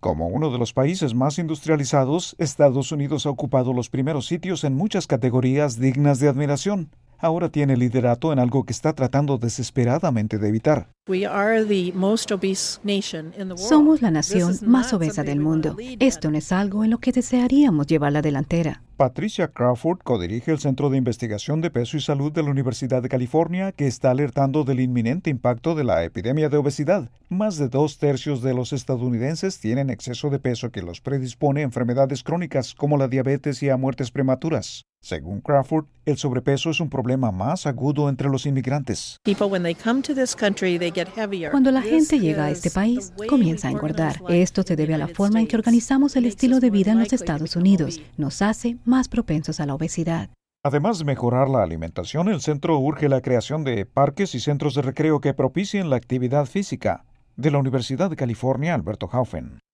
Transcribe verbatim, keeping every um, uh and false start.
Como uno de los países más industrializados, Estados Unidos ha ocupado los primeros sitios en muchas categorías dignas de admiración. Ahora tiene liderato en algo que está tratando desesperadamente de evitar. Somos la nación más obesa del mundo. Esto no es algo en lo que desearíamos llevar la delantera. Patricia Crawford codirige el Centro de Investigación de Peso y Salud de la Universidad de California, que está alertando del inminente impacto de la epidemia de obesidad. Más de dos tercios de los estadounidenses tienen exceso de peso que los predispone a enfermedades crónicas como la diabetes y a muertes prematuras. Según Crawford, el sobrepeso es un problema más agudo entre los inmigrantes. Cuando la gente llega a este país, comienza a engordar. Esto se debe a la forma en que organizamos el estilo de vida en los Estados Unidos. Nos hace más propensos a la obesidad. Además de mejorar la alimentación, el centro urge la creación de parques y centros de recreo que propicien la actividad física. De la Universidad de California, Alberto Haufen.